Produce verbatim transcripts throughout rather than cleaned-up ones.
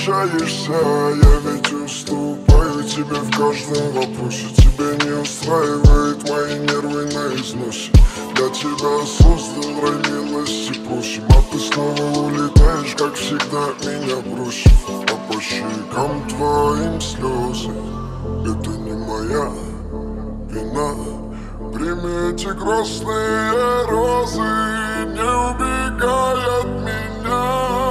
общаешься, я ведь уступаю тебе в каждом вопросе. Тебя не устраивает мои нервы на износе. Я тебя создал, ради милости просим, а ты снова улетаешь, как всегда, меня бросив. А по щекам твоим слезы, это не моя вина. Прими эти грустные розы, не убегай от меня.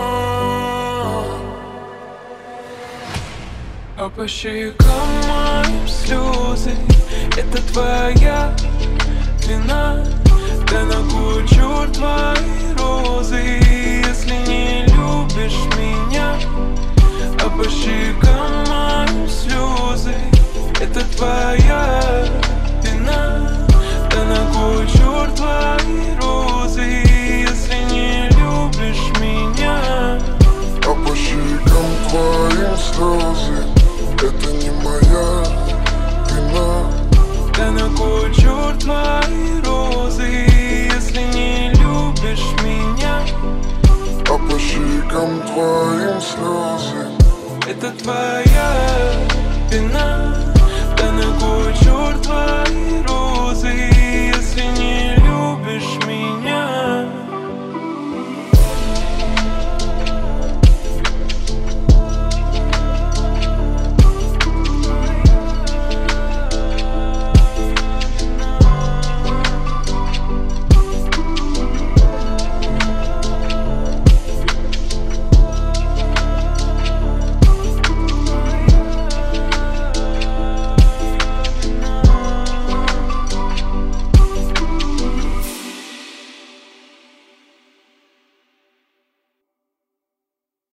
А по щекам моим слезы, это твоя вина. Да на кучу твои розы, если не любишь меня. А по щекам моим слезы, это твоя вина. Да на кучу твои розы, если не любишь меня. А по щекам твоим слезы, это не моя вина. Да на кучу твои розы, если не любишь меня. А по щекам твоим слезы, это твоя вина. Да на кучу твои розы.